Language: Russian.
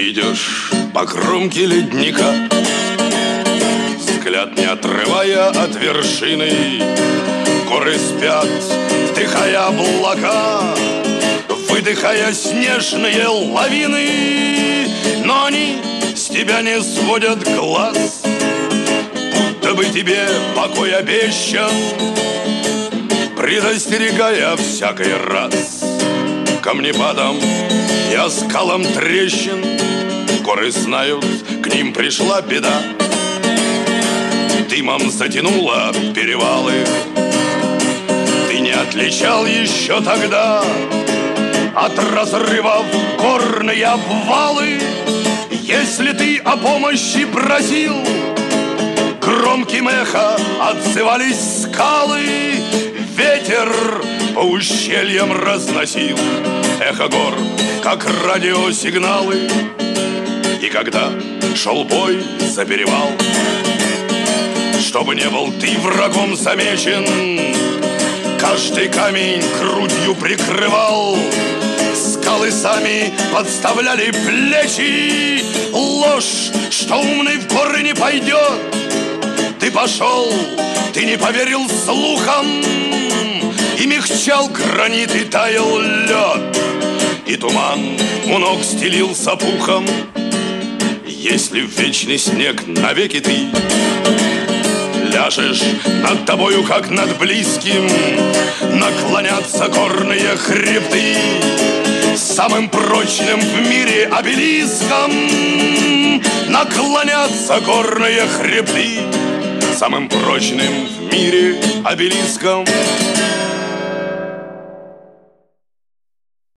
Идешь по кромке ледника, взгляд не отрывая от вершины. Горы спят, вдыхая облака, выдыхая снежные лавины. Но они с тебя не сводят глаз, будто бы тебе покой обещан, предостерегая всякий раз камнепадом и оскалом трещин. Горы знают, к ним пришла беда, дымом затянуло перевалы. Ты не отличал еще тогда от разрывов горные обвалы. Если ты о помощи просил, громким эхо отзывались скалы. Ветер по ущельям разносил эхо гор, как радиосигналы. И когда шел бой за перевал, чтобы не был ты врагом замечен, каждый камень грудью прикрывал. Скалы сами подставляли плечи. Ложь, что умный в горы не пойдет. Ты пошел, ты не поверил слухам, и мягчал гранит, и таял лед, и туман у ног стелился пухом. Если в вечный снег навеки ты ляжешь, над тобою, как над близким, наклонятся горные хребты. Самым прочным в мире обелиском наклонятся горные хребты. Самым прочным в мире обелиском